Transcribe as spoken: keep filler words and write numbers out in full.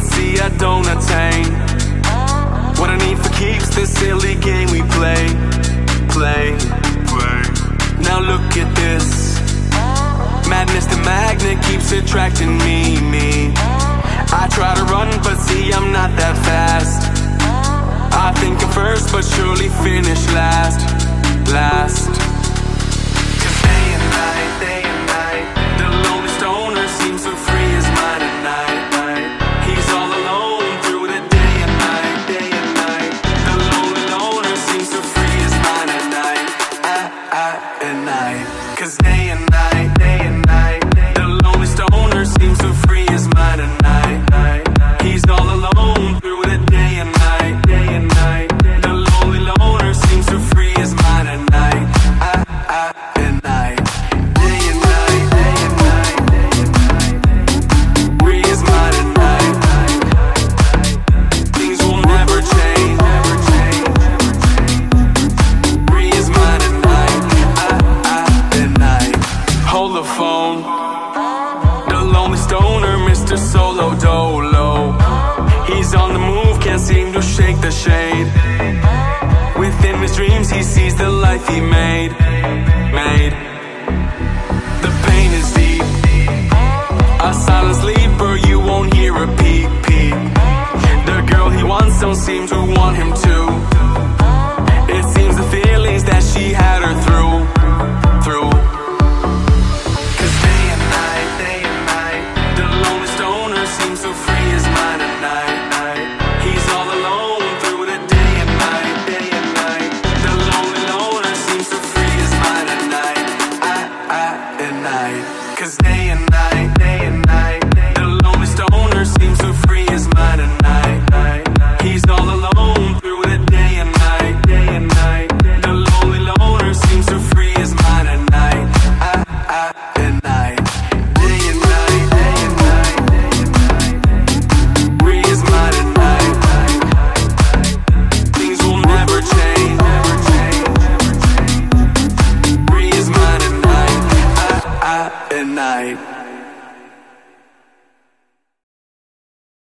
see I don't attain what I need for keeps the silly game we play. Play, play. Now look at this. Madness, the magnet keeps attracting me, me. I try to run, but see I'm not that fast. I think I'm first, but surely finish last. Last. Cause day and night, day and night, the lonely stoner seems so free as mine at night, night. He's all alone through the day and night, day and night. The lonely loner seems so free as mine at night, at, at, at night. Cause day and night, day and night, the lonely stoner seems so free as mine at night, night. He's all alone through the day and night, day and night. The lonely loner seems so free as mine at night, at, at, at night. Day and night, day and night, day and night. Free as mine at night, night, night. Things will never change, never change, never change. Free as mine at night, at, at, at night. Hold the phone. The lonely stoner, Mister Solo Dolo. He's on the move, can't seem to shake the shade. Within his dreams he sees the life he made, made. The pain is deep. A silent sleeper, you won't hear a peep, peep. The girl he wants don't seem to want him to. It seems the feelings that she had her through, through. Cause day and night, day and night, the lonely stoner seems so free as mine at night, night. He's all alone through the day and night, day and night. The lonely loner seems so free as mine at night, at, at, at night. Cause day and night, day